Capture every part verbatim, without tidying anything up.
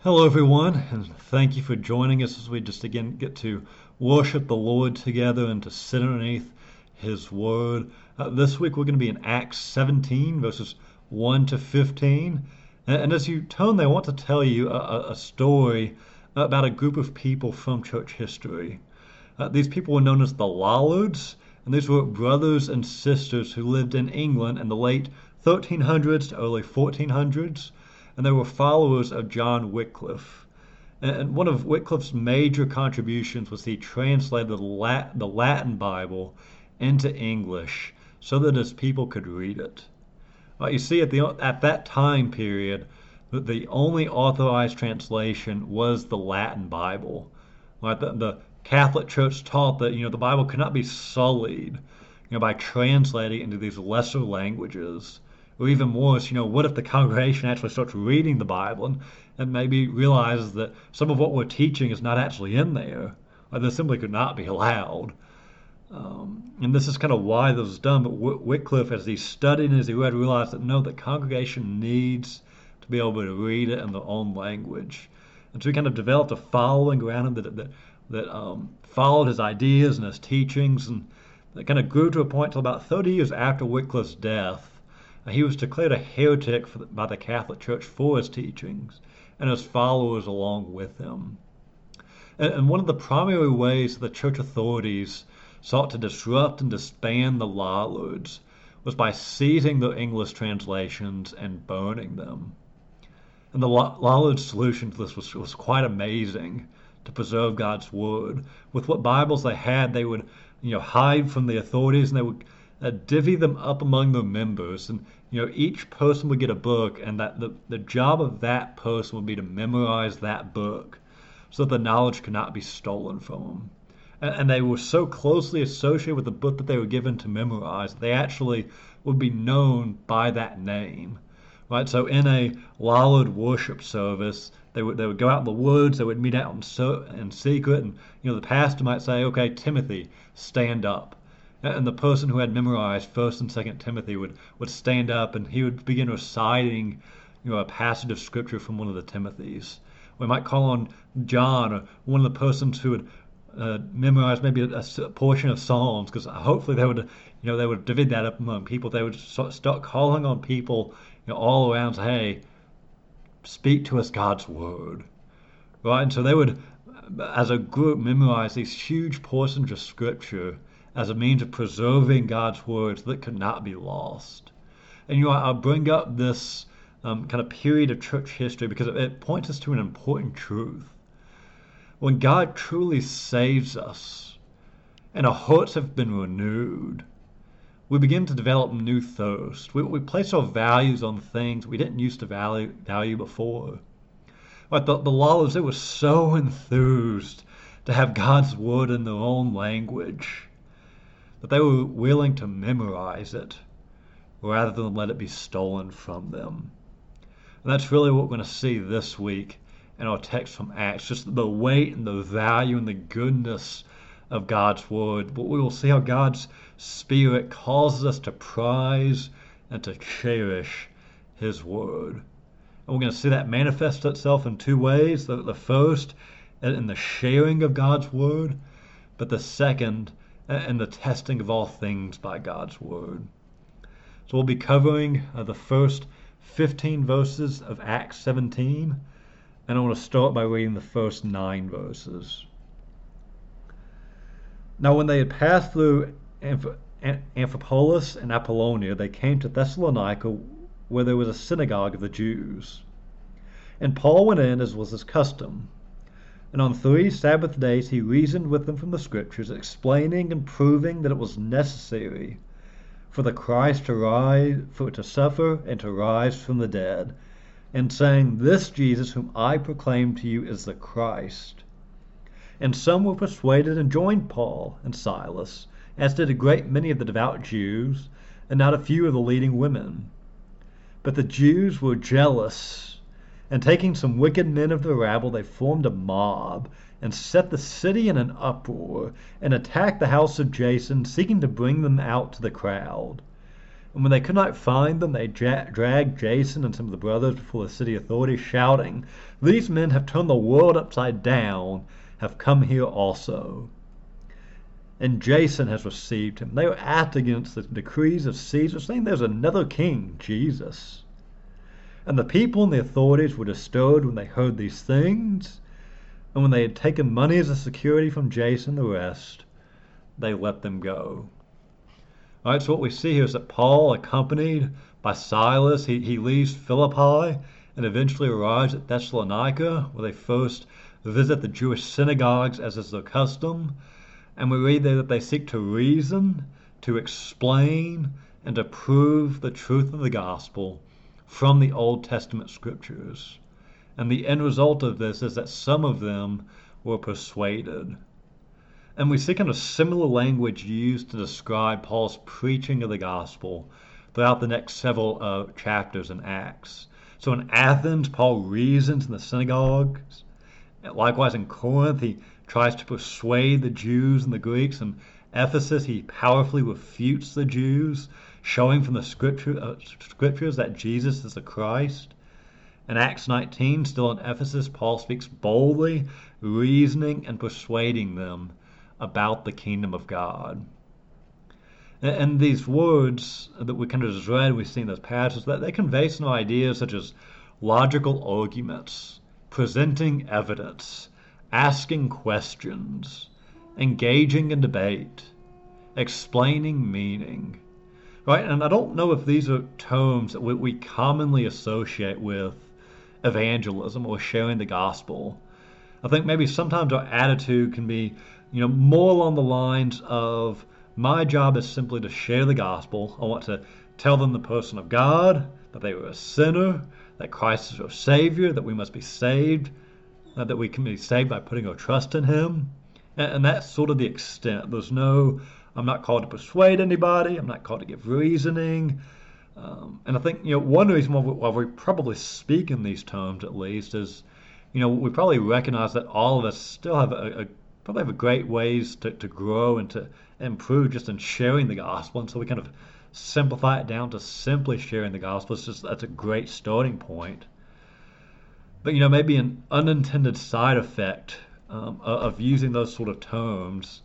Hello, everyone, and thank you for joining us as we just again get to worship the Lord together and to sit underneath His Word. Uh, this week we're going to be in Acts seventeen, verses one to fifteen. And, and as you turn there, I want to tell you a, a story about a group of people from church history. Uh, these people were known as the Lollards, and these were brothers and sisters who lived in England in the late thirteen hundreds to early fourteen hundreds. And they were followers of John Wycliffe. And one of Wycliffe's major contributions was he translated the Latin Bible into English so that his people could read it. Well, you see, at the at that time period, the only authorized translation was the Latin Bible. Right? The, the Catholic Church taught that you know the Bible could not be sullied, you know, by translating into these lesser languages. Or even worse, you know, what if the congregation actually starts reading the Bible and, and maybe realizes that some of what we're teaching is not actually in there? Or this simply could not be allowed. Um, and this is kind of why this was done. But Wycliffe, as he studied and as he read, realized that no, the congregation needs to be able to read it in their own language. And so he kind of developed a following around him that, that, that um, followed his ideas and his teachings. And that kind of grew to a point till about thirty years after Wycliffe's death. He was declared a heretic for, by the Catholic Church for his teachings and his followers along with him. And, and one of the primary ways the church authorities sought to disrupt and disband the Lollards was by seizing their English translations and burning them. And the Lollards' solution to this was, was quite amazing to preserve God's Word. With what Bibles they had, they would you know, hide from the authorities and they would Uh, divvy them up among their members, and you know each person would get a book, and that the, the job of that person would be to memorize that book so that the knowledge could not be stolen from them. And, and they were so closely associated with the book that they were given to memorize, they actually would be known by that name. Right? So in a Lollard worship service, they would they would go out in the woods, they would meet out in, so, in secret, and you know the pastor might say, "Okay, Timothy, stand up." And the person who had memorized First and Second Timothy would, would stand up and he would begin reciting, you know, a passage of scripture from one of the Timothys. We might call on John, or one of the persons who would uh, memorize maybe a, a portion of Psalms, because hopefully they would, you know, they would divide that up among people. They would start calling on people, you know, all around, say, "Hey, speak to us God's word," right? And so they would, as a group, memorize these huge portions of scripture as a means of preserving God's words that could not be lost. And you know, I'll bring up this um, kind of period of church history because it points us to an important truth. When God truly saves us and our hearts have been renewed, we begin to develop new thirst. We, we place our values on things we didn't used to value, value before. Like the, the Lollards, they were so enthused to have God's word in their own language that they were willing to memorize it rather than let it be stolen from them. And that's really what we're going to see this week in our text from Acts, just the weight and the value and the goodness of God's word. But we will see how God's Spirit causes us to prize and to cherish His word. And we're going to see that manifest itself in two ways. The, the first, in the sharing of God's word, but the second, and the testing of all things by God's word. So we'll be covering uh, the first fifteen verses of Acts seventeen, and I want to start by reading the first nine verses. Now when they had passed through Amph- Amphipolis and Apollonia, they came to Thessalonica, where there was a synagogue of the Jews. And Paul went in as was his custom. And on three Sabbath days he reasoned with them from the Scriptures, explaining and proving that it was necessary for the Christ to rise, for to suffer and to rise from the dead, and saying, "This Jesus whom I proclaim to you is the Christ." And some were persuaded and joined Paul and Silas, as did a great many of the devout Jews, and not a few of the leading women. But the Jews were jealous, and taking some wicked men of the rabble, they formed a mob, and set the city in an uproar, and attacked the house of Jason, seeking to bring them out to the crowd. And when they could not find them, they dra- dragged Jason and some of the brothers before the city authorities, shouting, "These men have turned the world upside down, have come here also." And Jason has received him. They are acting against the decrees of Caesar, saying there's another king, Jesus. And the people and the authorities were disturbed when they heard these things. And when they had taken money as a security from Jason and the rest, they let them go. All right, so what we see here is that Paul, accompanied by Silas, he, he leaves Philippi and eventually arrives at Thessalonica, where they first visit the Jewish synagogues as is their custom. And we read there that they seek to reason, to explain, and to prove the truth of the gospel from the Old Testament scriptures. And the end result of this is that some of them were persuaded. And we see kind of similar language used to describe Paul's preaching of the gospel throughout the next several uh, chapters in Acts. So in Athens, Paul reasons in the synagogues. Likewise in Corinth, he tries to persuade the Jews and the Greeks. In Ephesus, he powerfully refutes the Jews, showing from the scripture, uh, scriptures that Jesus is the Christ. In Acts nineteen, still in Ephesus, Paul speaks boldly, reasoning and persuading them about the kingdom of God. And, and these words that we kind of just read, we see in those passages, that they convey some ideas such as logical arguments, presenting evidence, asking questions, engaging in debate, explaining meaning. Right? And I don't know if these are terms that we, we commonly associate with evangelism or sharing the gospel. I think maybe sometimes our attitude can be, you know, more along the lines of, my job is simply to share the gospel. I want to tell them the person of God, that they were a sinner, that Christ is our Savior, that we must be saved, uh, that we can be saved by putting our trust in Him. And, and that's sort of the extent. There's no, I'm not called to persuade anybody. I'm not called to give reasoning. Um, and I think, you know, one reason why we, why we probably speak in these terms, at least, is, you know, we probably recognize that all of us still have a, a probably have a great ways to, to grow and to improve just in sharing the gospel. And so we kind of simplify it down to simply sharing the gospel. It's just, that's a great starting point. But, you know, maybe an unintended side effect um, of using those sort of terms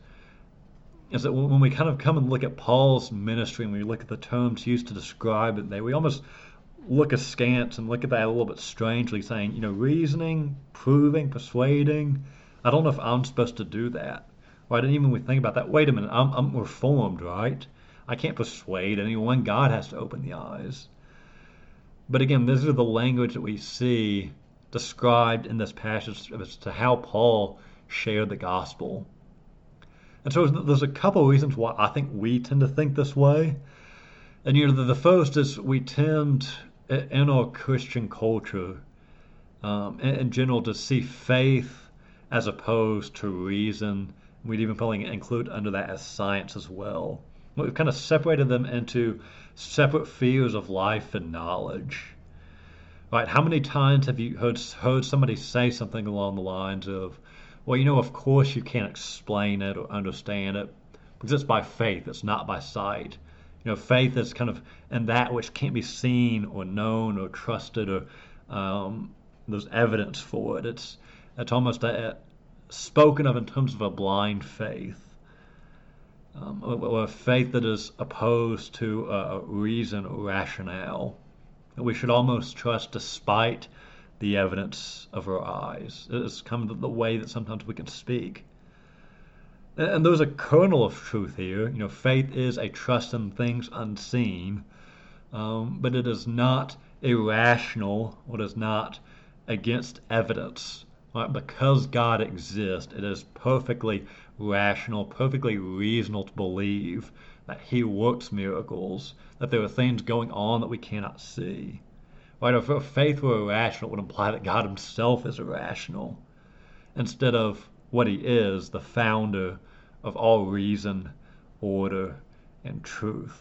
is that when we kind of come and look at Paul's ministry and we look at the terms used to describe it there, we almost look askance and look at that a little bit strangely, saying, you know, reasoning, proving, persuading. I don't know if I'm supposed to do that. Right? And even when we think about that, wait a minute, I'm, I'm reformed, right? I can't persuade anyone. God has to open the eyes. But again, this is the language that we see described in this passage as to how Paul shared the gospel. And so there's a couple of reasons why I think we tend to think this way. And you know, the, the first is we tend in our Christian culture, um, in, in general, to see faith as opposed to reason. We'd even probably include under that as science as well. We've kind of separated them into separate fields of life and knowledge. Right? How many times have you heard heard somebody say something along the lines of, well, you know, of course you can't explain it or understand it because it's by faith, it's not by sight. You know, faith is kind of in that which can't be seen or known or trusted, or um, there's evidence for it. It's it's almost a, a, spoken of in terms of a blind faith, um, or a faith that is opposed to a reason or rationale. That we should almost trust despite the evidence of our eyes. It's kind of the way that sometimes we can speak. And there's a kernel of truth here. You know, faith is a trust in things unseen, um, but it is not irrational, or it is not against evidence. Right? Because God exists, it is perfectly rational, perfectly reasonable to believe that He works miracles, that there are things going on that we cannot see. Right? If our faith were irrational, it would imply that God Himself is irrational, instead of what He is, the founder of all reason, order, and truth.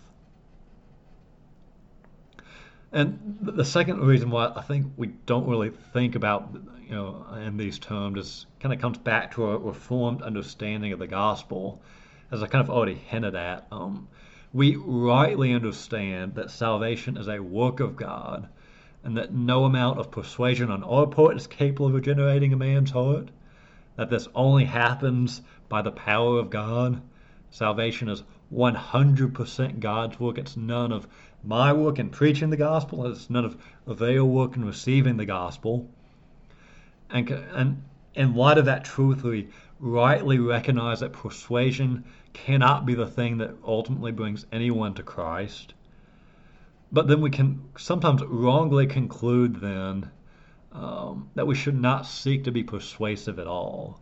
And the second reason why I think we don't really think about, you know, in these terms is kind of comes back to a reformed understanding of the gospel, as I kind of already hinted at. Um, we rightly understand that salvation is a work of God and that no amount of persuasion on our part is capable of regenerating a man's heart, that this only happens by the power of God. Salvation is one hundred percent God's work. It's none of my work in preaching the gospel. It's none of, of their work in receiving the gospel. And, and in light of that truth, we rightly recognize that persuasion cannot be the thing that ultimately brings anyone to Christ. But then we can sometimes wrongly conclude then um, that we should not seek to be persuasive at all.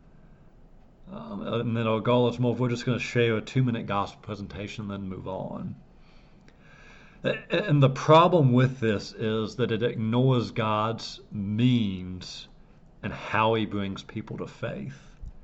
Um, and then our goal is more, we're just going to share a two-minute gospel presentation and then move on. And the problem with this is that it ignores God's means and how he brings people to faith.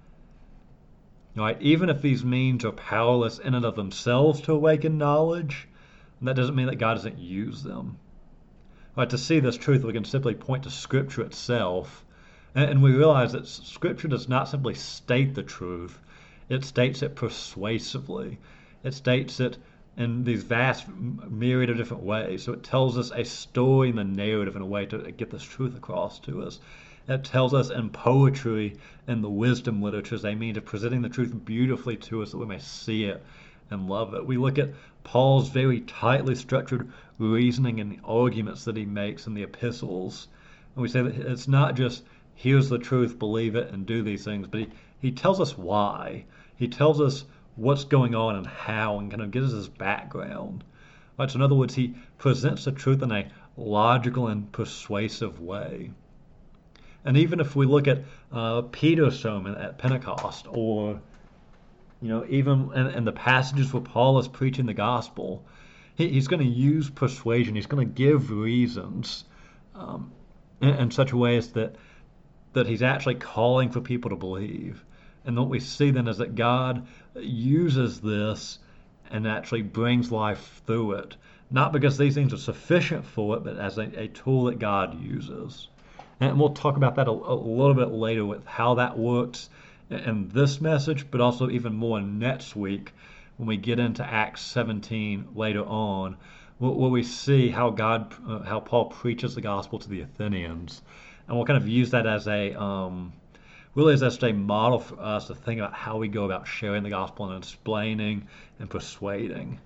Right? Even if these means are powerless in and of themselves to awaken knowledge, that doesn't mean that God doesn't use them. Right? To see this truth, we can simply point to Scripture itself, and we realize that Scripture does not simply state the truth, it states it persuasively. It states it in these vast myriad of different ways. So it tells us a story in the narrative in a way to get this truth across to us. It tells us in poetry and the wisdom literatures a means of presenting the truth beautifully to us that we may see it and love it. We look at Paul's very tightly structured reasoning and the arguments that he makes in the epistles. And we say that it's not just, here's the truth, believe it, and do these things, but he, he tells us why. He tells us what's going on and how, and kind of gives us his background. Right? So in other words, he presents the truth in a logical and persuasive way. And even if we look at uh, Peter's sermon at Pentecost, or you know, even in, in the passages where Paul is preaching the gospel, he, he's going to use persuasion. He's going to give reasons um, in, in such a way as that that he's actually calling for people to believe. And what we see then is that God uses this and actually brings life through it, not because these things are sufficient for it, but as a, a tool that God uses. And we'll talk about that a, a little bit later with how that works in this message, but also even more next week when we get into Acts seventeen later on, where we see how God, uh, how Paul preaches the gospel to the Athenians, and we'll kind of use that as a um, really as just a model for us to think about how we go about sharing the gospel and explaining and persuading.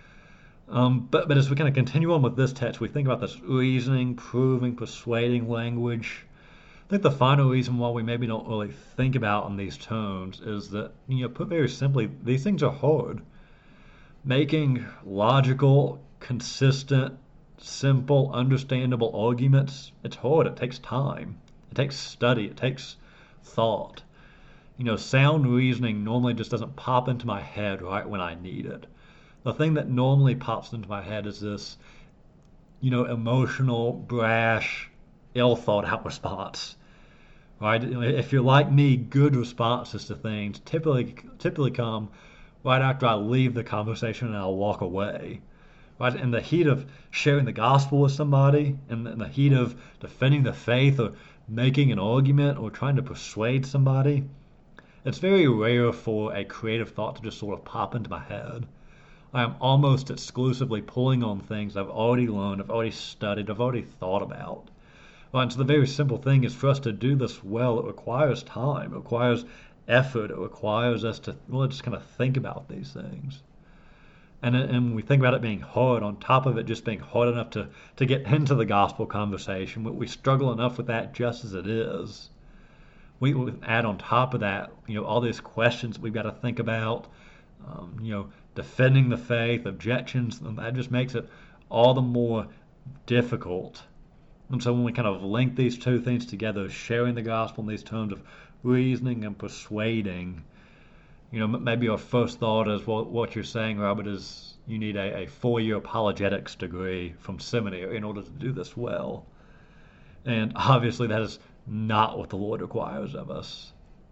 Um, but, but as we kind of continue on with this text, we think about this reasoning, proving, persuading language. I think the final reason why we maybe don't really think about in these terms is that, you know, put very simply, these things are hard. Making logical, consistent, simple, understandable arguments, it's hard. It takes time. It takes study. It takes thought. You know, sound reasoning normally just doesn't pop into my head right when I need it. The thing that normally pops into my head is this, you know, emotional, brash, ill-thought-out response, right? If you're like me, good responses to things typically typically come right after I leave the conversation and I'll walk away, right? In the heat of sharing the gospel with somebody, in the heat of defending the faith or making an argument or trying to persuade somebody, it's very rare for a creative thought to just sort of pop into my head. I am almost exclusively pulling on things I've already learned, I've already studied, I've already thought about. Well, and so the very simple thing is for us to do this well, it requires time, it requires effort, it requires us to really just kind of think about these things. And, and when we think about it being hard, on top of it just being hard enough to, to get into the gospel conversation, we, we struggle enough with that just as it is. We, we add on top of that, you know, all these questions we've got to think about, um, you know, defending the faith, objections, and that just makes it all the more difficult. And so when we kind of link these two things together, sharing the gospel in these terms of reasoning and persuading, you know, maybe our first thought is, well, what you're saying, Robert, is you need a, a four-year apologetics degree from seminary in order to do this well. And obviously that is not what the Lord requires of us.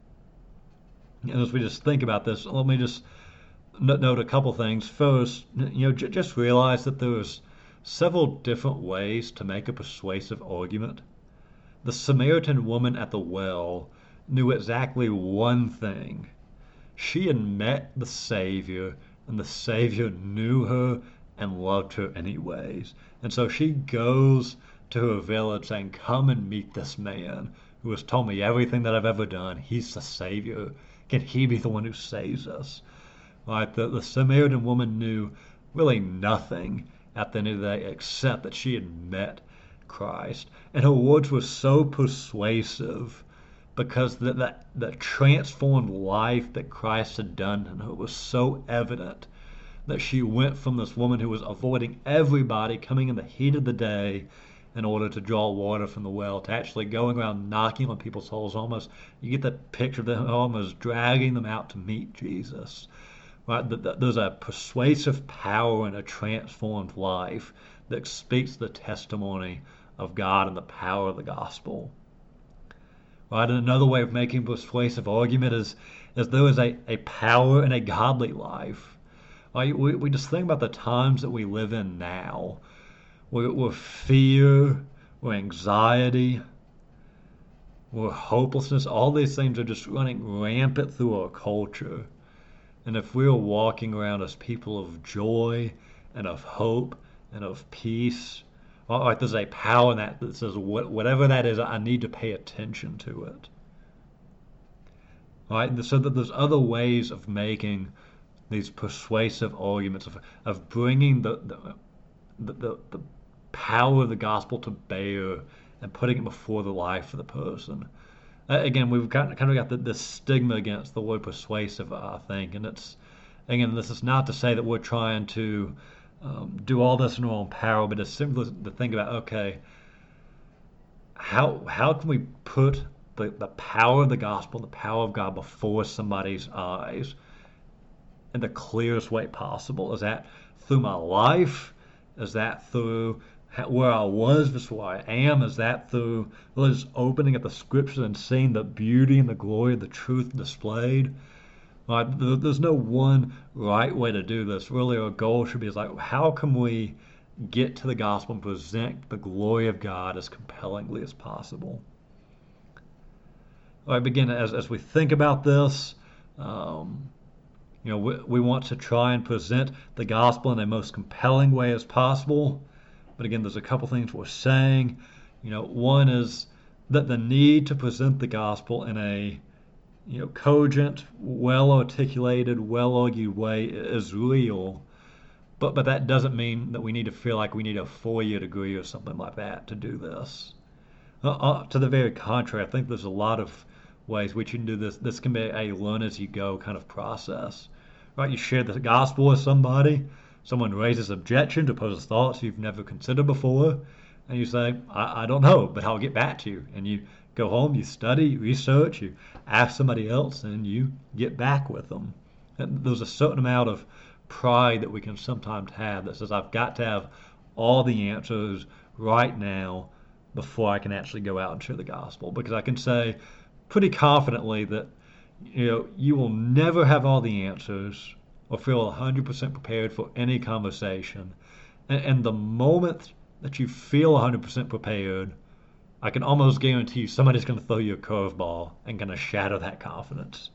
And as we just think about this, let me just note a couple things. First, you know, j- just realize that there's several different ways to make a persuasive argument. The Samaritan woman at the well knew exactly one thing. She had met the Savior and the Savior knew her and loved her anyways. And so she goes to her village saying, come and meet this man who has told me everything that I've ever done. He's the Savior. Can he be the one who saves us? Right? The, the Samaritan woman knew really nothing at the end of the day except that she had met Christ. And her words were so persuasive because the, the, the transformed life that Christ had done in her was so evident that she went from this woman who was avoiding everybody, coming in the heat of the day in order to draw water from the well, to actually going around knocking on people's holes. Almost, you get that picture of them almost dragging them out to meet Jesus. Right? There's a persuasive power in a transformed life that speaks the testimony of God and the power of the gospel. Right? And another way of making persuasive argument is, is there is a, a power in a godly life. Right? We, we just think about the times that we live in now, where, where fear, where anxiety, where hopelessness, all these things are just running rampant through our culture. And if we're walking around as people of joy and of hope and of peace, like there's a power in that that says, whatever that is, I need to pay attention to it. All right, so that there's other ways of making these persuasive arguments, of, of bringing the the, the the power of the gospel to bear and putting it before the life of the person. Uh, again, we've got, kind of got the, this stigma against the word persuasive, I think, and it's, again, this is not to say that we're trying to um, do all this in our own power, but it's simply to think about, okay, how how can we put the, the power of the gospel, the power of God before somebody's eyes in the clearest way possible? Is that through my life? Is that through where I was versus where I am? Is that through really just opening up the scriptures and seeing the beauty and the glory of the truth displayed? Right? There's no one right way to do this. Really, our goal should be is like, how can we get to the gospel and present the glory of God as compellingly as possible? All right, begin as as we think about this. Um, you know, we, we want to try and present the gospel in the most compelling way as possible. But again, there's a couple things we're saying. You know, one is that the need to present the gospel in a, you know, cogent, well-articulated, well-argued way is real. But but that doesn't mean that we need to feel like we need a four-year degree or something like that to do this. Uh, uh, to the very contrary, I think there's a lot of ways we can do this. This can be a learn-as-you-go kind of process. Right? You share the gospel with somebody. Someone raises objection to pose thoughts you've never considered before, and you say, I, I don't know, but I'll get back to you. And you go home, you study, you research, you ask somebody else, and you get back with them. And there's a certain amount of pride that we can sometimes have that says, I've got to have all the answers right now before I can actually go out and share the gospel. Because I can say pretty confidently that, you know, you will never have all the answers or feel one hundred percent prepared for any conversation. And, and the moment that you feel one hundred percent prepared, I can almost guarantee you somebody's going to throw you a curveball and going to shatter that confidence.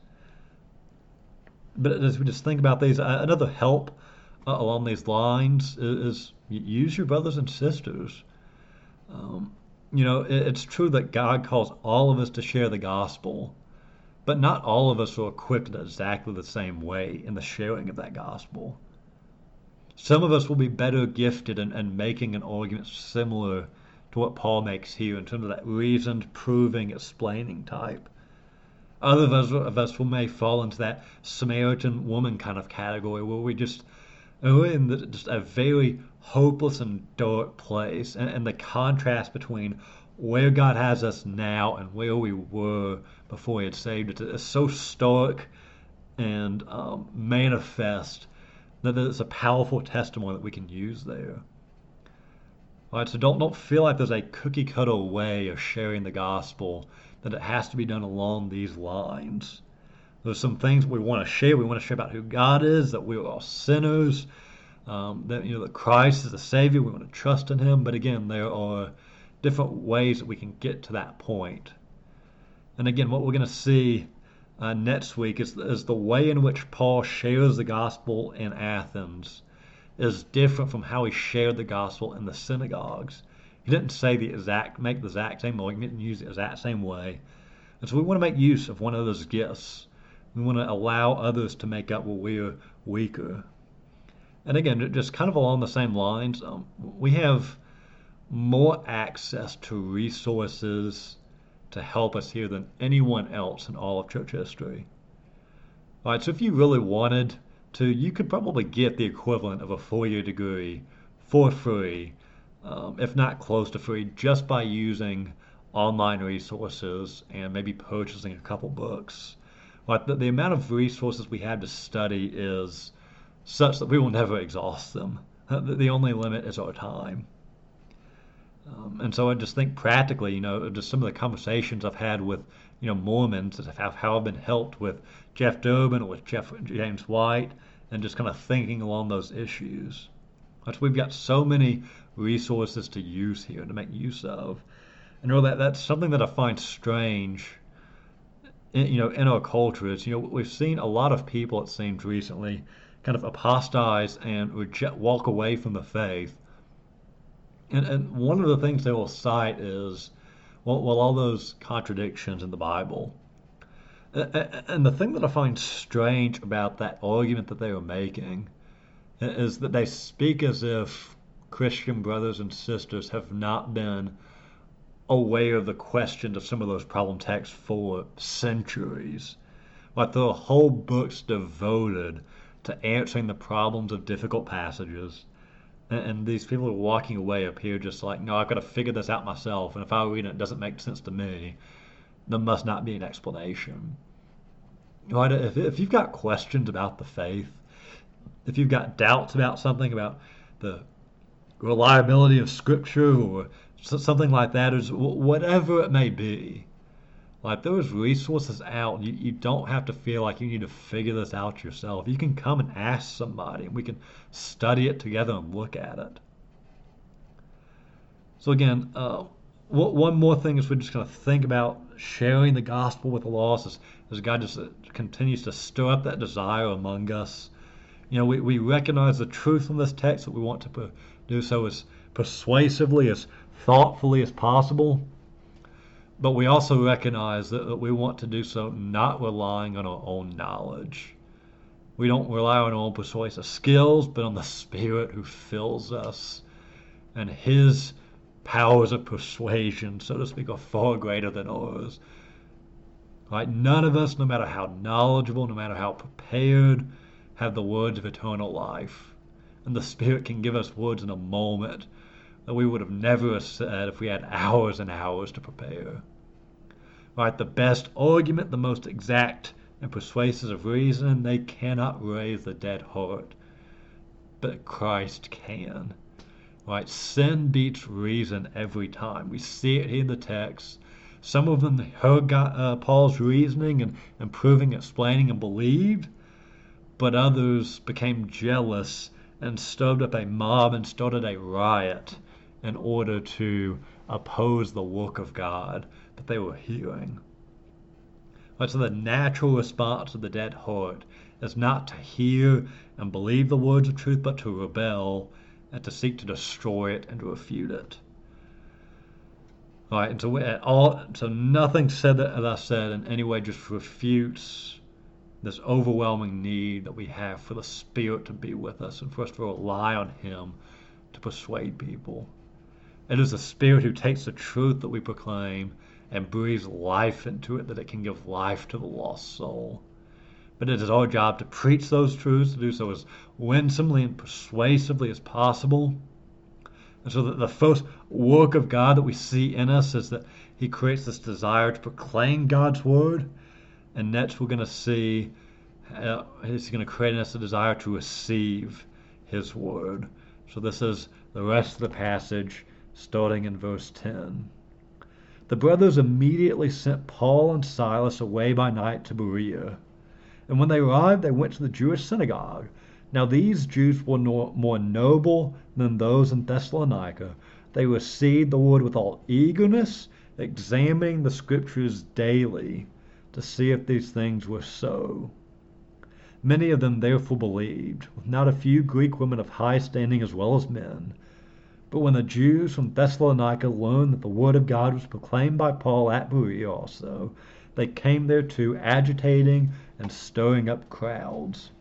But as we just think about these, uh, another help uh, along these lines is, is use your brothers and sisters. Um, you know, it, it's true that God calls all of us to share the gospel, but not all of us are equipped in exactly the same way in the sharing of that gospel. Some of us will be better gifted in, in making an argument similar to what Paul makes here in terms of that reasoned, proving, explaining type. Other of us, of us will may fall into that Samaritan woman kind of category where we just are in the, just a very hopeless and dark place. And, and the contrast between where God has us now and where we were before He had saved us is so stark and um, manifest that it's a powerful testimony that we can use there. All right, so don't don't feel like there's a cookie cutter way of sharing the gospel, that it has to be done along these lines. There's some things we want to share. We want to share about who God is, that we are all sinners, um, that you know that Christ is the Savior. We want to trust in Him. But again, there are different ways that we can get to that point. And again, what we're going to see uh, next week is, is the way in which Paul shares the gospel in Athens is different from how he shared the gospel in the synagogues. He didn't say the exact, make the exact same way. He didn't use the exact same way. And so we want to make use of one of those gifts. We want to allow others to make up where we're weaker. And again, just kind of along the same lines, um, we have more access to resources to help us here than anyone else in all of church history. All right, so if you really wanted to, you could probably get the equivalent of a four-year degree for free, um, if not close to free, just by using online resources and maybe purchasing a couple books. Like the, the amount of resources we have to study is such that we will never exhaust them. The, the only limit is our time. Um, and so I just think practically, you know, just some of the conversations I've had with, you know, Mormons, how, how I've been helped with Jeff Durbin or with Jeff James White, and just kind of thinking along those issues. So we've got so many resources to use here, to make use of. And really that, that's something that I find strange, in, you know, in our culture is, you know, we've seen a lot of people, it seems recently, kind of apostatize and reject, walk away from the faith. And, and one of the things they will cite is, well, well, all those contradictions in the Bible. And the thing that I find strange about that argument that they were making is that they speak as if Christian brothers and sisters have not been aware of the questions of some of those problem texts for centuries. Like there are whole books devoted to answering the problems of difficult passages. And these people are walking away up here just like, no, I've got to figure this out myself. And if I read it, it doesn't make sense to me. There must not be an explanation. Right? If, if you've got questions about the faith, if you've got doubts about something, about the reliability of Scripture or something like that, or whatever it may be, like there's resources out. You, you don't have to feel like you need to figure this out yourself. You can come and ask somebody, and we can study it together and look at it. So again, uh, one more thing is we're just going to think about sharing the gospel with the lost as, as God just continues to stir up that desire among us. You know, we, we recognize the truth from this text, but we want to do so as persuasively, as thoughtfully as possible. But we also recognize that, that we want to do so not relying on our own knowledge. We don't rely on our own persuasive skills, but on the Spirit who fills us. And His powers of persuasion, so to speak, are far greater than ours. Right? None of us, no matter how knowledgeable, no matter how prepared, have the words of eternal life. And the Spirit can give us words in a moment that we would have never said if we had hours and hours to prepare. Right? The best argument, the most exact and persuasive reason, they cannot raise the dead heart, but Christ can. Right? Sin beats reason every time. We see it here in the text. Some of them heard God, uh, Paul's reasoning and, and proving, explaining, and believed, but others became jealous and stirred up a mob and started a riot in order to oppose the work of God that they were hearing. Right, so the natural response of the dead heart is not to hear and believe the words of truth, but to rebel and to seek to destroy it and to refute it. All right, and so we, all, so nothing said that, as I said, in any way just refutes this overwhelming need that we have for the Spirit to be with us and for us to rely on Him to persuade people. It is the Spirit who takes the truth that we proclaim and breathes life into it, that it can give life to the lost soul. But it is our job to preach those truths, to do so as winsomely and persuasively as possible. And so that the first work of God that we see in us is that He creates this desire to proclaim God's word. And next we're going to see uh, He's going to create in us a desire to receive His word. So this is the rest of the passage, starting in verse ten. The brothers immediately sent Paul and Silas away by night to Berea. And when they arrived, they went to the Jewish synagogue. Now these Jews were no, more noble than those in Thessalonica. They received the word with all eagerness, examining the Scriptures daily to see if these things were so. Many of them therefore believed, with not a few Greek women of high standing as well as men. But when the Jews from Thessalonica learned that the word of God was proclaimed by Paul at Berea also, they came there too, agitating and stirring up crowds.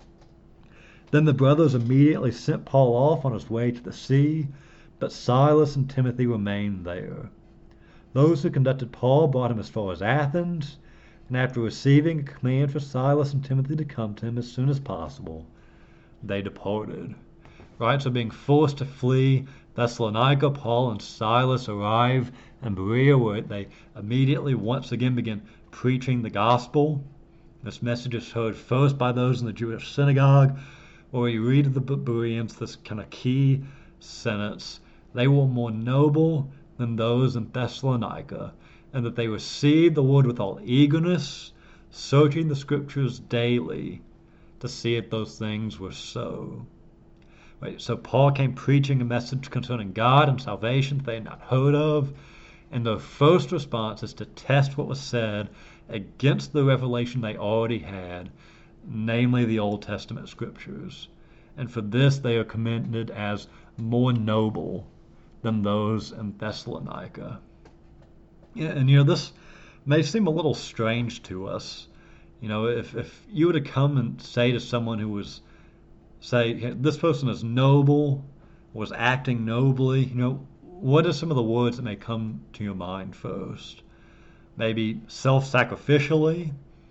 Then the brothers immediately sent Paul off on his way to the sea, but Silas and Timothy remained there. Those who conducted Paul brought him as far as Athens, and after receiving a command for Silas and Timothy to come to him as soon as possible, they departed. Right, so being forced to flee Thessalonica, Paul and Silas arrive in Berea, where they immediately once again begin preaching the gospel. This message is heard first by those in the Jewish synagogue, where you read of the Bereans this kind of key sentence: they were more noble than those in Thessalonica, and that they received the word with all eagerness, searching the scriptures daily to see if those things were so. Right, so Paul came preaching a message concerning God and salvation they had not heard of, and their first response is to test what was said against the revelation they already had, namely the Old Testament scriptures. And for this they are commended as more noble than those in Thessalonica. Yeah, and you know, this may seem a little strange to us. You know, if, if you were to come and say to someone who was, say, this person is noble, was acting nobly, you know, what are some of the words that may come to your mind first? Maybe self-sacrificially,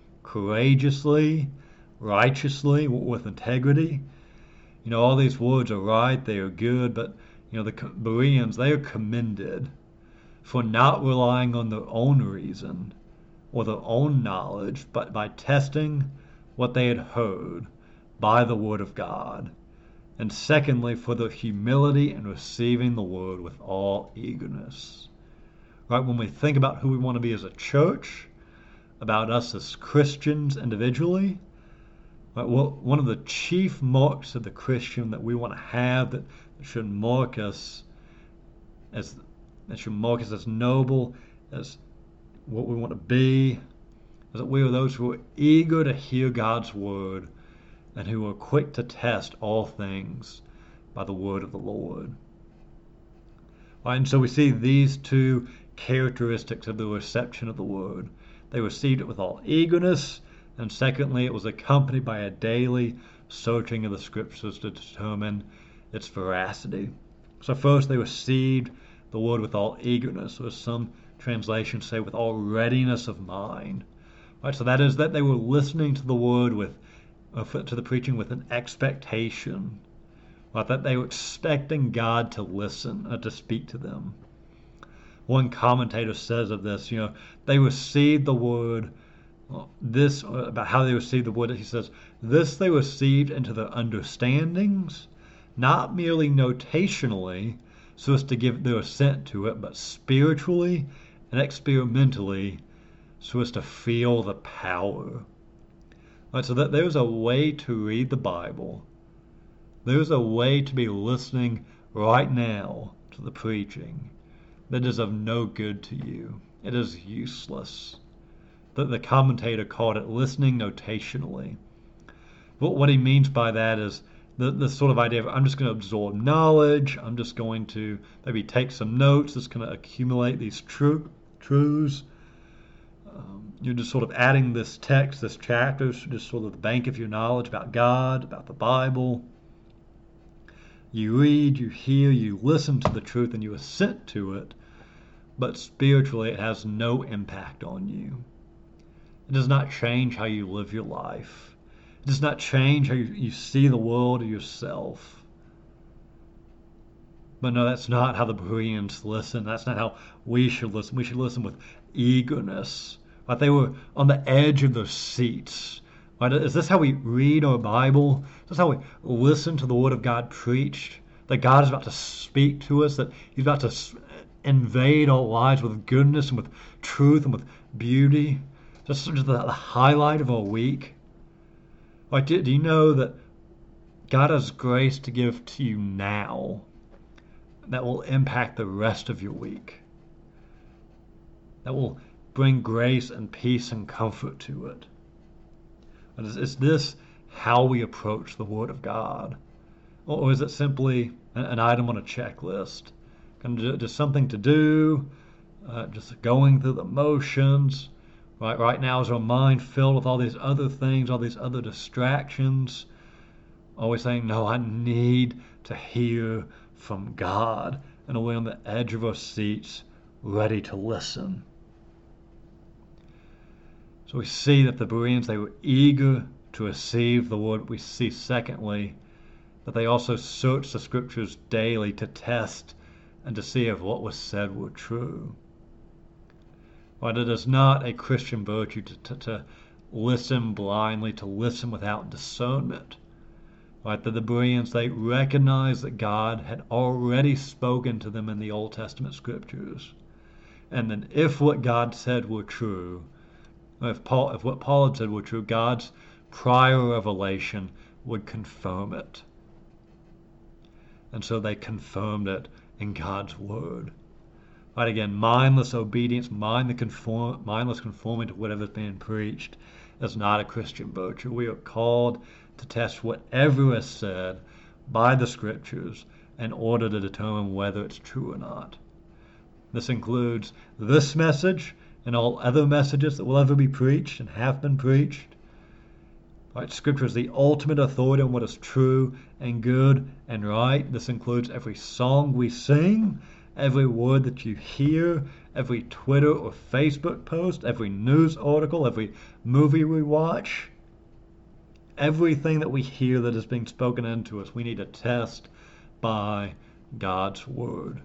courageously, righteously, with integrity. You know, all these words are right, they are good, but, you know, the Bereans, they are commended for not relying on their own reason or their own knowledge, but by testing what they had heard by the word of God. And secondly, for their humility in receiving the word with all eagerness. Right, when we think about who we want to be as a church, about us as Christians individually, right, well, one of the chief marks of the Christian that we want to have, that should mark us as that should mark us as noble, as what we want to be, is that we are those who are eager to hear God's word and who are quick to test all things by the word of the Lord. Right, and so we see these two characteristics of the reception of the word. They received it with all eagerness, and secondly, it was accompanied by a daily searching of the scriptures to determine its veracity. So first, they received the word with all eagerness, or some translations say with all readiness of mind. Right, so that is that they were listening to the word with, uh, to the preaching with an expectation, right, that they were expecting God to listen, uh, to speak to them. One commentator says of this, you know, they received the word, well, this, about how they received the word, he says, this they received into their understandings, not merely notationally, so as to give their assent to it, but spiritually and experimentally, so as to feel the power. Right, so that there's a way to read the Bible. There's a way to be listening right now to the preaching that is of no good to you. It is useless. That the commentator called it listening notationally. But what he means by that is the, the sort of idea of I'm just going to absorb knowledge, I'm just going to maybe take some notes, just going to accumulate these tru- truths. Um, you're just sort of adding this text, this chapter, just sort of the bank of your knowledge about God, about the Bible. You read, you hear, you listen to the truth, and you assent to it, but spiritually it has no impact on you. It does not change how you live your life. It does not change how you, you see the world or yourself. But no, that's not how the Bereans listen. That's not how we should listen. We should listen with eagerness. Right? They were on the edge of their seats. Right? Is this how we read our Bible? Is this how we listen to the Word of God preached? That God is about to speak to us, that He's about to invade our lives with goodness and with truth and with beauty. Just the, the highlight of our week. Like, do, do you know that God has grace to give to you now that will impact the rest of your week? That will bring grace and peace and comfort to it? And is, is this how we approach the Word of God? Or, or is it simply an, an item on a checklist? Kind of just something to do, uh, just going through the motions? Right, right now is our mind filled with all these other things, all these other distractions? Always saying, no, I need to hear from God. And we're on the edge of our seats, ready to listen. So we see that the Bereans, they were eager to receive the word. We see, secondly, that they also searched the scriptures daily to test and to see if what was said were true. Right, it is not a Christian virtue to, to, to listen blindly, to listen without discernment. Right, that the Bereans, they recognized that God had already spoken to them in the Old Testament scriptures. And then if what God said were true, if, Paul, if what Paul had said were true, God's prior revelation would confirm it. And so they confirmed it in God's word. Right, again, mindless obedience, mind the conform, mindless conforming to whatever's being preached is not a Christian virtue. We are called to test whatever is said by the scriptures in order to determine whether it's true or not. This includes this message and all other messages that will ever be preached and have been preached. Right, scripture is the ultimate authority on what is true and good and right. This includes every song we sing, every word that you hear, every Twitter or Facebook post, every news article, every movie we watch. Everything that we hear that is being spoken into us, we need to test by God's word.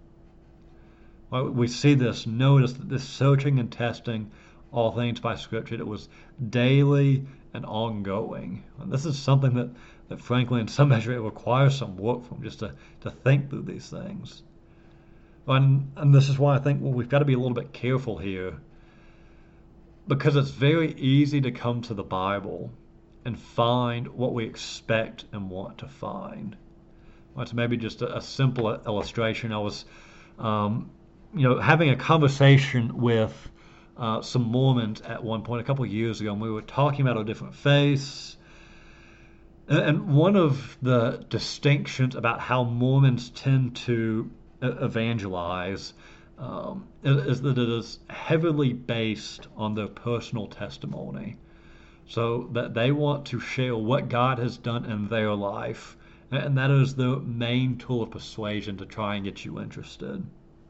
Well, we see this, notice that this searching and testing all things by Scripture, it was daily and ongoing. And this is something that, that frankly, in some measure, it requires some work from just to, to think through these things. And, and this is why I think well, we've got to be a little bit careful here, because it's very easy to come to the Bible and find what we expect and want to find. Well, it's maybe just a, a simple illustration. I was um, you know, having a conversation with uh, some Mormons at one point a couple of years ago, and we were talking about our different faiths. And one of the distinctions about how Mormons tend to evangelize um, is that it is heavily based on their personal testimony. So that they want to share what God has done in their life, and that is the main tool of persuasion to try and get you interested.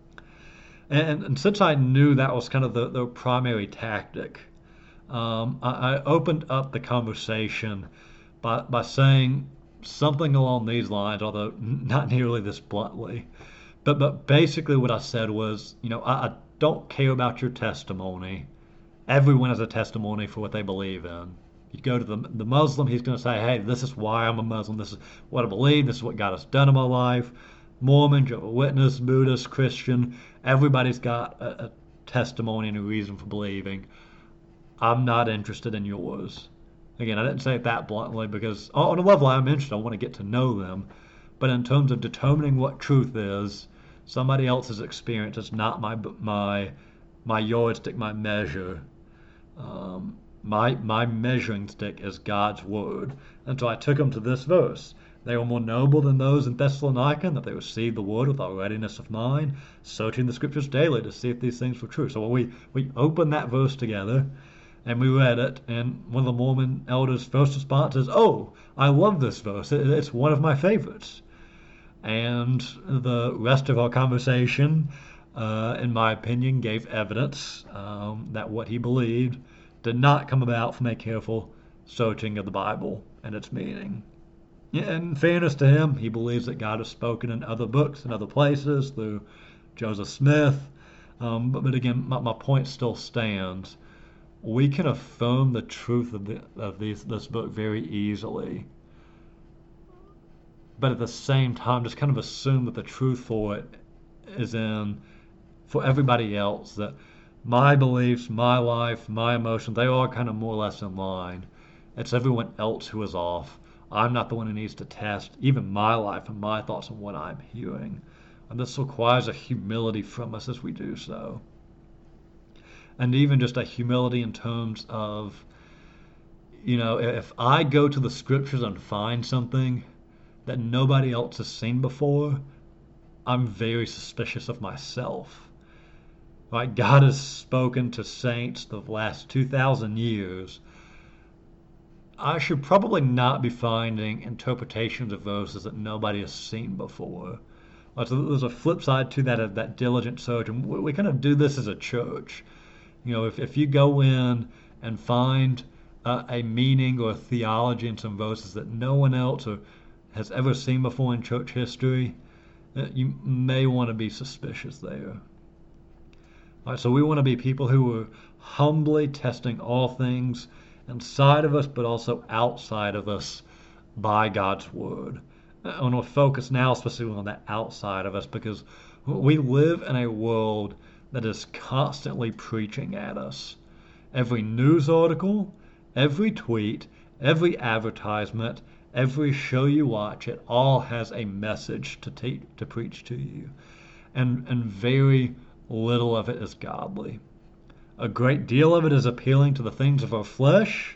And, and since I knew that was kind of the, the primary tactic, um, I, I opened up the conversation by, by saying something along these lines, although not nearly this bluntly. But, but basically what I said was, you know, I, I don't care about your testimony. Everyone has a testimony for what they believe in. You go to the, the Muslim, he's going to say, hey, this is why I'm a Muslim. This is what I believe. This is what God has done in my life. Mormon, Jehovah's Witness, Buddhist, Christian, everybody's got a, a testimony and a reason for believing. I'm not interested in yours. Again, I didn't say it that bluntly because on a level I'm interested. I want to get to know them. But in terms of determining what truth is, somebody else's experience is not my my my yardstick, my measure. Um, my my measuring stick is God's word. And so I took them to this verse. They were more noble than those in Thessalonica, and that they received the word with all readiness of mind, searching the scriptures daily to see if these things were true. So we, we opened that verse together, and we read it, and one of the Mormon elders' first response is, oh, I love this verse. It's one of my favorites. And the rest of our conversation, uh, in my opinion, gave evidence um, that what he believed did not come about from a careful searching of the Bible and its meaning. In fairness to him, he believes that God has spoken in other books and other places through Joseph Smith. Um, but, but again, my, my point still stands. We can affirm the truth of, the, of these, this book very easily. But at the same time, just kind of assume that the truth for it is in, for everybody else, that my beliefs, my life, my emotions, they are kind of more or less in line. It's everyone else who is off. I'm not the one who needs to test even my life and my thoughts on what I'm hearing. And this requires a humility from us as we do so. and even just a humility in terms of, you know, if I go to the scriptures and find something that nobody else has seen before, I'm very suspicious of myself. Right? God has spoken to saints the last two thousand years. I should probably not be finding interpretations of verses that nobody has seen before. Right, so there's a flip side to that, of that diligent search, and we, we kind of do this as a church. You know, if, if you go in and find uh, a meaning or a theology in some verses that no one else or has ever seen before in church history, uh, you may want to be suspicious there. All right, so we want to be people who are humbly testing all things inside of us, but also outside of us by God's word. I want to focus now specifically on that outside of us, because we live in a world that is constantly preaching at us. Every news article, every tweet, every advertisement, every show you watch, it all has a message to te- to preach to you. And, and very little of it is godly. A great deal of it is appealing to the things of our flesh,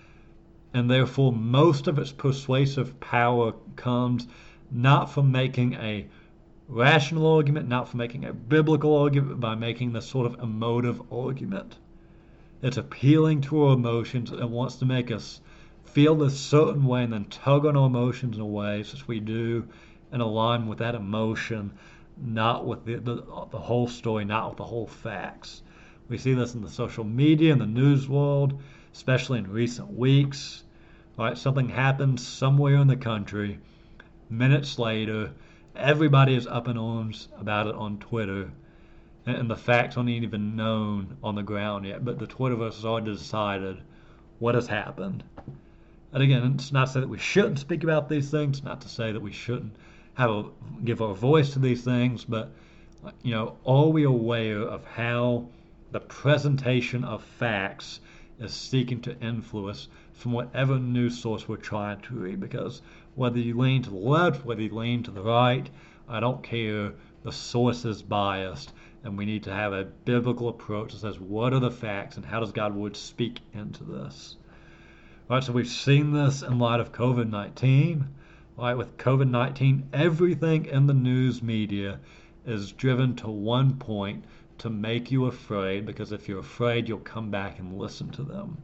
and therefore most of its persuasive power comes not from making a rational argument, not from making a biblical argument, but by making this sort of emotive argument. It's appealing to our emotions. It wants to make us feel this certain way and then tug on our emotions in a way such we do and align with that emotion, not with the, the, the whole story, not with the whole facts. We see this in the social media and the news world, especially in recent weeks. All right, something happens somewhere in the country. Minutes later, everybody is up in arms about it on Twitter, and the facts aren't even known on the ground yet. But the Twitterverse has already decided what has happened. And again, it's not to say that we shouldn't speak about these things, not to say that we shouldn't have a, give our voice to these things, but you know, are we aware of how the presentation of facts is seeking to influence from whatever news source we're trying to read? Because whether you lean to the left, whether you lean to the right, I don't care. The source is biased, and we need to have a biblical approach that says, what are the facts and how does God's word speak into this? All right, so we've seen this in light of COVID nineteen. All right, with COVID nineteen, everything in the news media is driven to one point, to make you afraid, because if you're afraid, you'll come back and listen to them.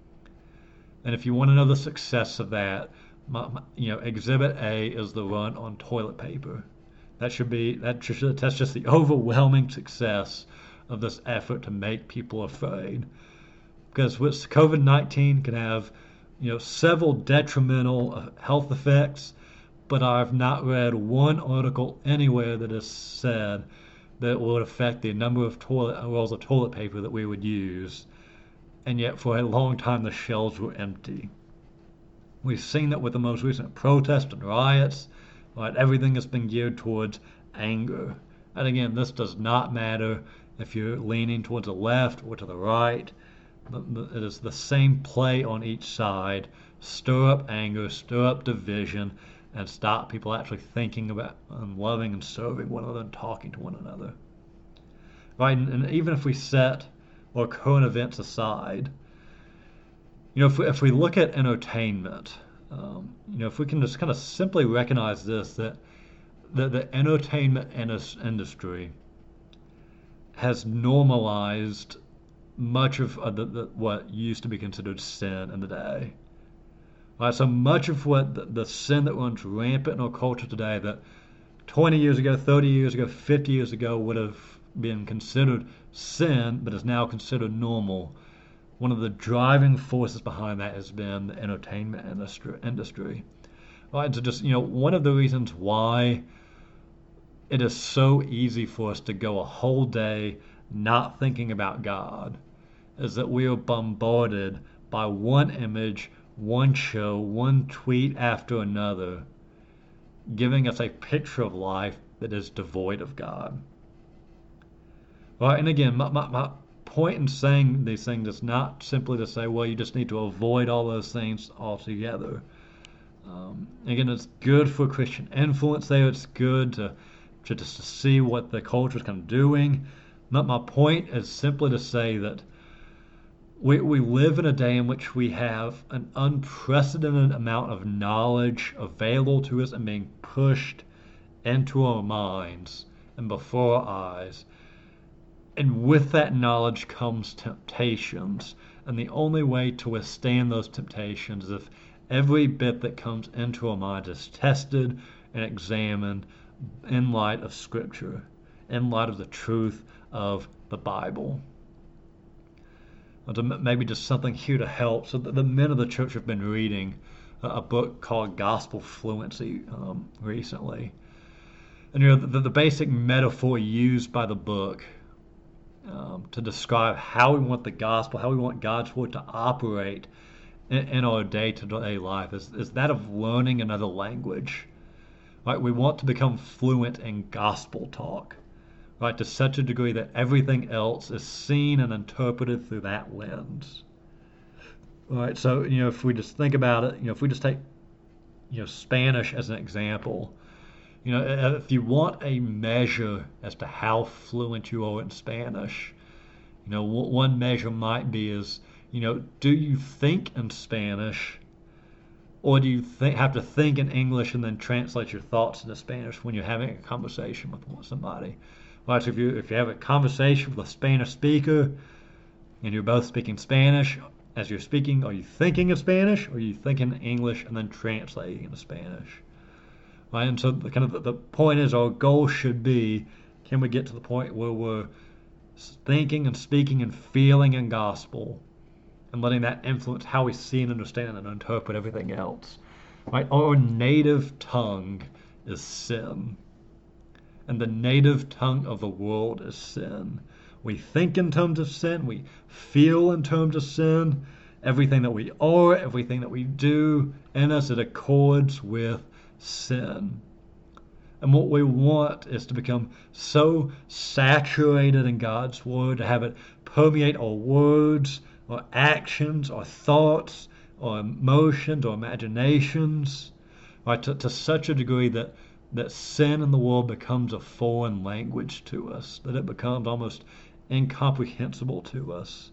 And if you want to know the success of that, my, my, you know, Exhibit A is the run on toilet paper. That should be that should, that's just the overwhelming success of this effort to make people afraid. Because with COVID nineteen can have, you know, several detrimental health effects, but I've not read one article anywhere that has said that it would affect the number of toilet rolls of toilet paper that we would use. And yet for a long time the shelves were empty. We've seen that with the most recent protests and riots. Right, everything has been geared towards anger. And again, this does not matter if you're leaning towards the left or to the right. It is the same play on each side. Stir up anger, stir up division, and stop people actually thinking about and loving and serving one another and talking to one another. Right, and, and even if we set our current events aside, you know, if we, if we look at entertainment, um, you know, if we can just kind of simply recognize this, that the, the entertainment industry has normalized much of uh, the, the, what used to be considered sin in the day. Right, so much of what the, the sin that runs rampant in our culture today, that twenty years ago, thirty years ago, fifty years ago would have been considered sin, but is now considered normal. One of the driving forces behind that has been the entertainment industry. industry. Right, so just, you know, one of the reasons why it is so easy for us to go a whole day not thinking about God is that we are bombarded by one image, one show, one tweet after another, giving us a picture of life that is devoid of God. Right, and again, my, my, my point in saying these things is not simply to say, well, you just need to avoid all those things altogether. Um, again, it's good for Christian influence there. It's good to, to just to see what the culture is kind of doing. But my point is simply to say that We, we live in a day in which we have an unprecedented amount of knowledge available to us and being pushed into our minds and before our eyes. And with that knowledge comes temptations. And the only way to withstand those temptations is if every bit that comes into our mind is tested and examined in light of Scripture, in light of the truth of the Bible. Maybe just something here to help. So the men of the church have been reading a book called Gospel Fluency um, recently. And you know, the, the basic metaphor used by the book um, to describe how we want the gospel, how we want God's word to operate in, in our day-to-day life is, is that of learning another language. Right? We want to become fluent in gospel talk. Right, to such a degree that everything else is seen and interpreted through that lens. All right, so you know, if we just think about it, you know, if we just take, you know, Spanish as an example, you know, if you want a measure as to how fluent you are in Spanish, you know, one measure might be is, you know, do you think in Spanish, or do you think, have to think in English and then translate your thoughts into Spanish when you're having a conversation with somebody? Right, so if you if you have a conversation with a Spanish speaker and you're both speaking Spanish, as you're speaking, are you thinking in Spanish or are you thinking English and then translating into Spanish? Right, and so the kind of the, the point is our goal should be, can we get to the point where we're thinking and speaking and feeling in gospel and letting that influence how we see and understand and interpret everything else? Right, our native tongue is sin. And the native tongue of the world is sin. We think in terms of sin. We feel in terms of sin. Everything that we are, everything that we do in us, it accords with sin. And what we want is to become so saturated in God's word, to have it permeate our words, our actions, our thoughts, our emotions, our imaginations, right, to, to such a degree that that sin in the world becomes a foreign language to us, that it becomes almost incomprehensible to us.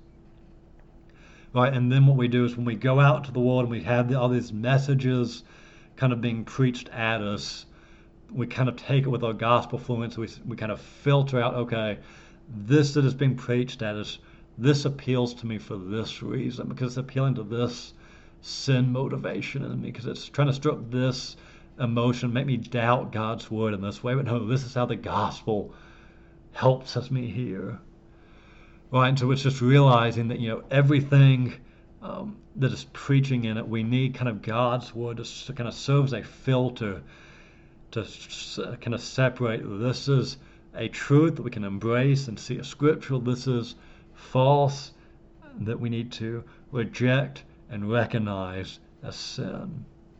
Right, and then what we do is when we go out to the world and we have all these messages kind of being preached at us, we kind of take it with our gospel fluency. We, we kind of filter out, okay, this that is being preached at us, this appeals to me for this reason, because it's appealing to this sin motivation in me, because it's trying to stir up this emotion, make me doubt God's word in this way. But no, this is how the gospel helps us me here. Right, and so it's just realizing that, you know, everything um, that is preaching in it, we need kind of God's word to kind of serve as a filter to kind of separate, this is a truth that we can embrace and see as scriptural, this is false that we need to reject and recognize as sin.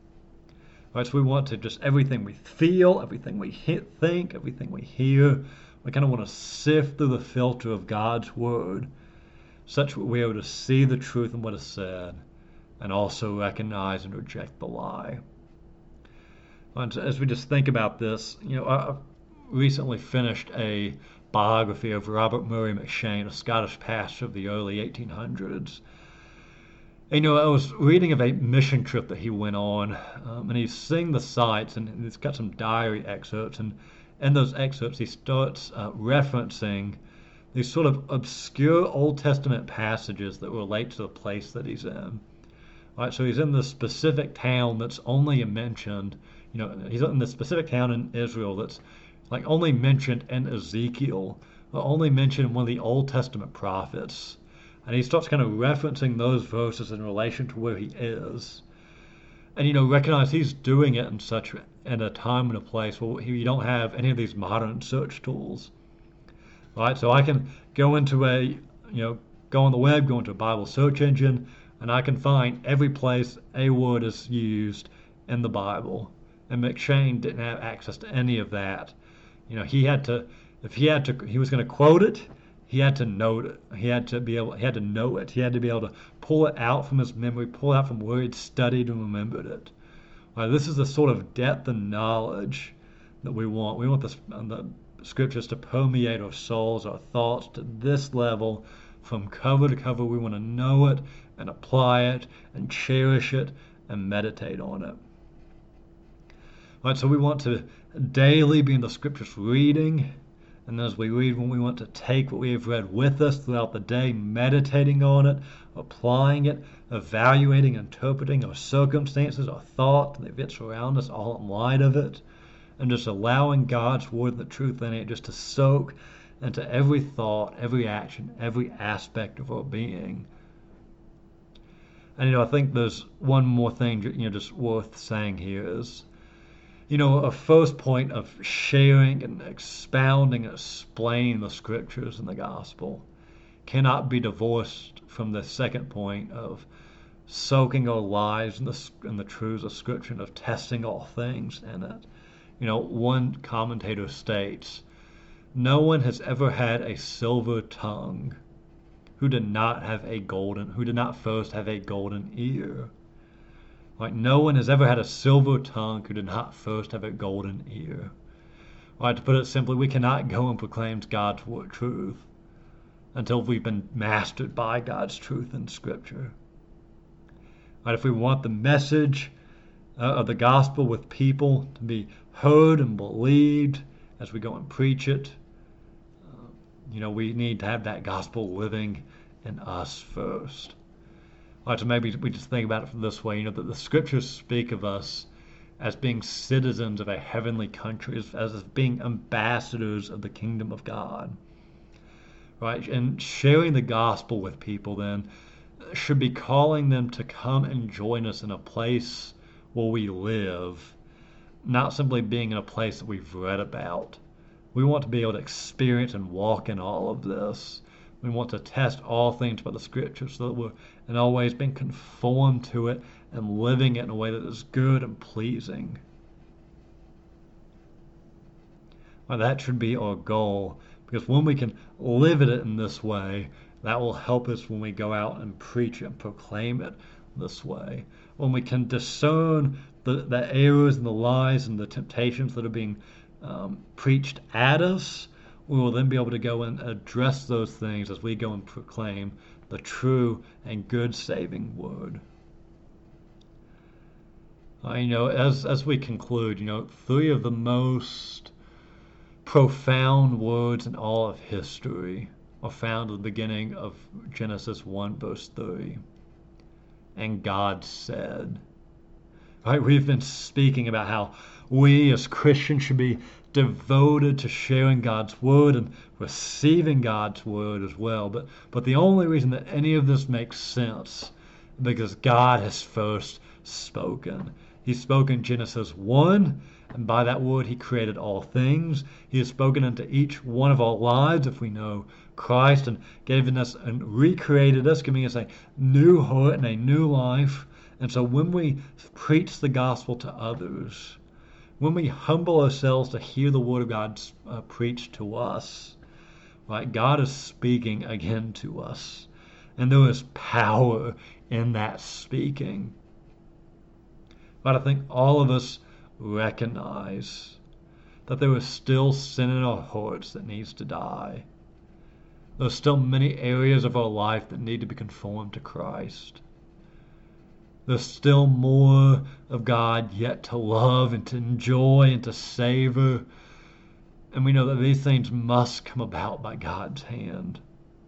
Right, so we want to just, everything we feel, everything we think, everything we hear, we kind of want to sift through the filter of God's word, such that we're able to see the truth in what is said, and also recognize and reject the lie. And so as we just think about this, you know, I recently finished a biography of Robert Murray M'Cheyne, a Scottish pastor of the early eighteen hundreds. And, you know, I was reading of a mission trip that he went on, um, and he's seeing the sights, and he's got some diary excerpts, and in those excerpts he starts uh, referencing these sort of obscure Old Testament passages that relate to the place that he's in. Right, so he's in this specific town that's only mentioned, you know, he's in this specific town in Israel that's like only mentioned in Ezekiel, or only mentioned in one of the Old Testament prophets. And he starts kind of referencing those verses in relation to where he is. And, you know, recognize he's doing it in such in a time and a place where you don't have any of these modern search tools. Right? So I can go into a, you know, go on the web, go into a Bible search engine, and I can find every place a word is used in the Bible. And M'Cheyne didn't have access to any of that. You know, he had to, if he had to, he was going to quote it, he had to know it. He had to be able, he had to know it. He had to be able to pull it out from his memory, pull it out from where he'd studied and remembered it. Right, this is the sort of depth and knowledge that we want. We want this, the scriptures to permeate our souls, our thoughts to this level, from cover to cover. We want to know it and apply it and cherish it and meditate on it. All right, so we want to daily be in the scriptures reading, and as we read, when we want to take what we have read with us throughout the day, meditating on it, applying it, evaluating, interpreting our circumstances, our thoughts, the events around us, all in light of it, and just allowing God's word and the truth in it just to soak into every thought, every action, every aspect of our being. And, you know, I think there's one more thing, you know, just worth saying here is, you know, a first point of sharing and expounding and explaining the scriptures and the gospel cannot be divorced from the second point of soaking our lives in the, in the truths of scripture and of testing all things in it. You know, one commentator states, no one has ever had a silver tongue who did not have a golden, who did not first have a golden ear. Like, no one has ever had a silver tongue who did not first have a golden ear. Right, to put it simply, we cannot go and proclaim God's word truth until we've been mastered by God's truth in Scripture. Right, if we want the message uh, of the gospel with people to be heard and believed as we go and preach it, uh, you know, we need to have that gospel living in us first. Right, so maybe we just think about it from this way, you know, that the scriptures speak of us as being citizens of a heavenly country, as, as being ambassadors of the kingdom of God. Right, and sharing the gospel with people then should be calling them to come and join us in a place where we live, not simply being in a place that we've read about. We want to be able to experience and walk in all of this. We want to test all things by the scriptures so that we're in all ways being conformed to it and living it in a way that is good and pleasing. Well, that should be our goal, because when we can live it in this way, that will help us when we go out and preach and proclaim it this way. When we can discern the, the errors and the lies and the temptations that are being um, preached at us, we will then be able to go and address those things as we go and proclaim the true and good saving word. Uh, you know, as as we conclude, you know, three of the most profound words in all of history are found at the beginning of Genesis one, verse three. And God said. Right, we've been speaking about how we as Christians should be devoted to sharing God's word and receiving God's word as well. But but the only reason that any of this makes sense is because God has first spoken. He spoke in Genesis one, and by that word he created all things. He has spoken into each one of our lives if we know Christ, and given us and recreated us, giving us a new heart and a new life. And so when we preach the gospel to others, when we humble ourselves to hear the word of God uh, preached to us, right, God is speaking again to us. And there is power in that speaking. But I think all of us recognize that there is still sin in our hearts that needs to die. There's still many areas of our life that need to be conformed to Christ. There's still more of God yet to love and to enjoy and to savor. And we know that these things must come about by God's hand.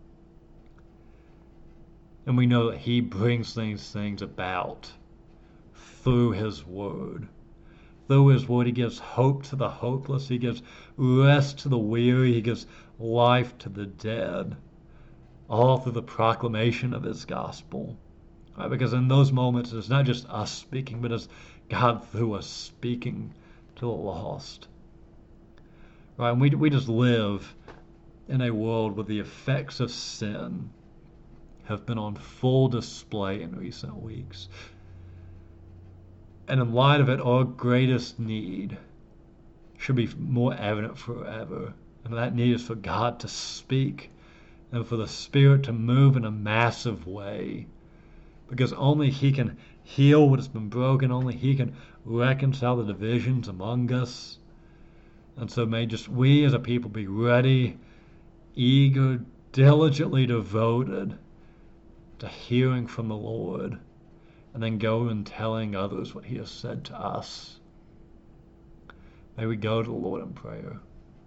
And we know that he brings these things about through his word. Through his word, he gives hope to the hopeless. He gives rest to the weary. He gives life to the dead. All through the proclamation of his gospel. Right, because in those moments, it's not just us speaking, but it's God through us speaking to the lost. Right, and we, we just live in a world where the effects of sin have been on full display in recent weeks. And in light of it, our greatest need should be more evident forever. And that need is for God to speak and for the Spirit to move in a massive way. Because only he can heal what has been broken. Only he can reconcile the divisions among us. And so may just we as a people be ready, eager diligently devoted to hearing from the Lord, and then go and telling others what he has said to us. May we go to the Lord in prayer.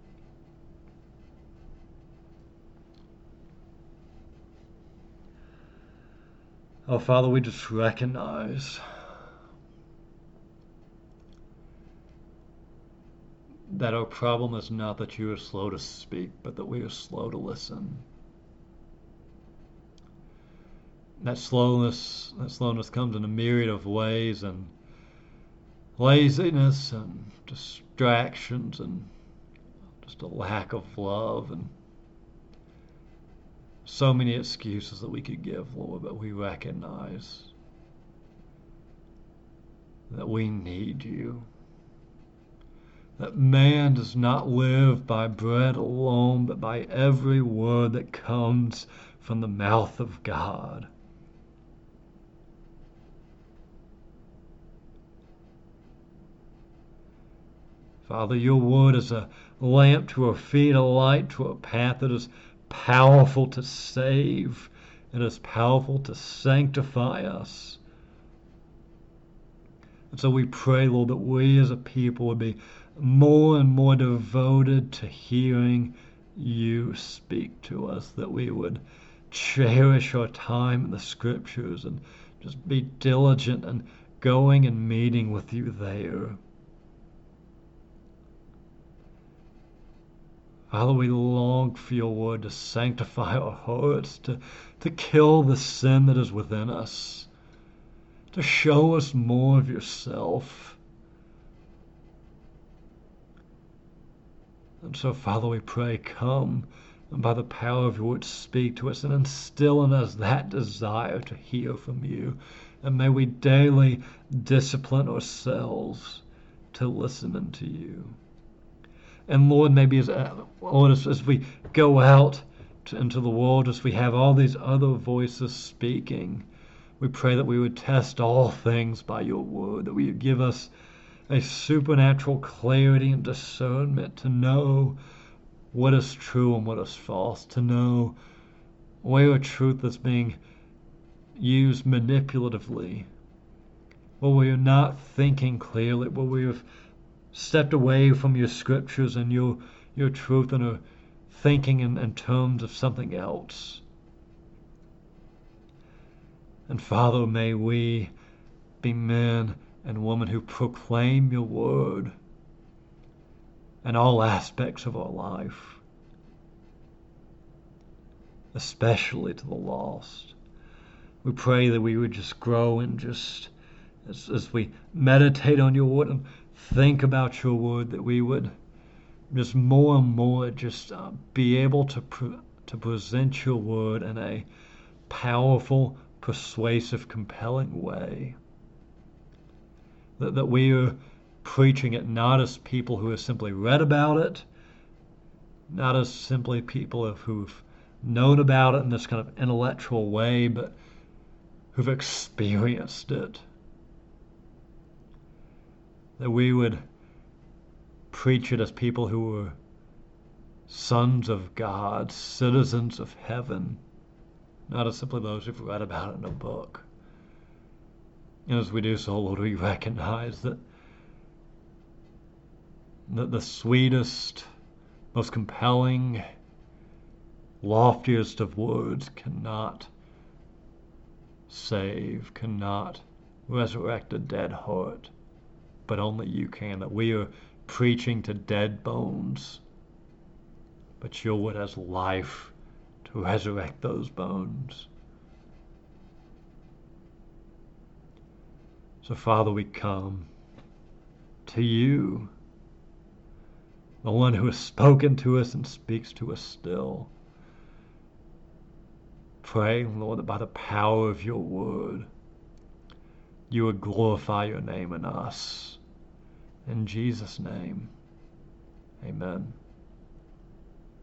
Oh, Father, we just recognize that our problem is not that you are slow to speak, but that we are slow to listen. That slowness, that slowness comes in a myriad of ways, and laziness and distractions and just a lack of love and so many excuses that we could give, Lord, but we recognize that we need you. That man does not live by bread alone, but by every word that comes from the mouth of God. Father, your word is a lamp to our feet, a light to our path. It is powerful to save. It is powerful to sanctify us. And so we pray, Lord, that we as a people would be more and more devoted to hearing you speak to us, that we would cherish our time in the scriptures and just be diligent in going and meeting with you there. Father, we long for your word to sanctify our hearts, to, to kill the sin that is within us, to show us more of yourself. And so, Father, we pray, come, and by the power of your word, speak to us and instill in us that desire to hear from you. And may we daily discipline ourselves to listen unto you. And Lord, maybe as, uh, Lord, as, as we go out to, into the world, as we have all these other voices speaking, we pray that we would test all things by your word, that we would give us a supernatural clarity and discernment to know what is true and what is false, to know where truth is being used manipulatively, where we are not thinking clearly, where we have stepped away from your scriptures and your your truth and are thinking in, in terms of something else. And Father, may we be men and women who proclaim your word in all aspects of our life, especially to the lost. We pray that we would just grow and just, as, as we meditate on your word and think about your word, that we would just more and more just uh, be able to pre- to present your word in a powerful, persuasive, compelling way. That, that we are preaching it not as people who have simply read about it, not as simply people who've known about it in this kind of intellectual way, but who've experienced it. That we would preach it as people who were sons of God, citizens of heaven, not as simply those who've read about it in a book. And as we do so, Lord, we recognize that, that the sweetest, most compelling, loftiest of words cannot save, cannot resurrect a dead heart, but only you can. That we are preaching to dead bones, but your word has life to resurrect those bones. So, Father, we come to you, the one who has spoken to us and speaks to us still. Pray, Lord, that by the power of your word, you would glorify your name in us. In Jesus' name, amen.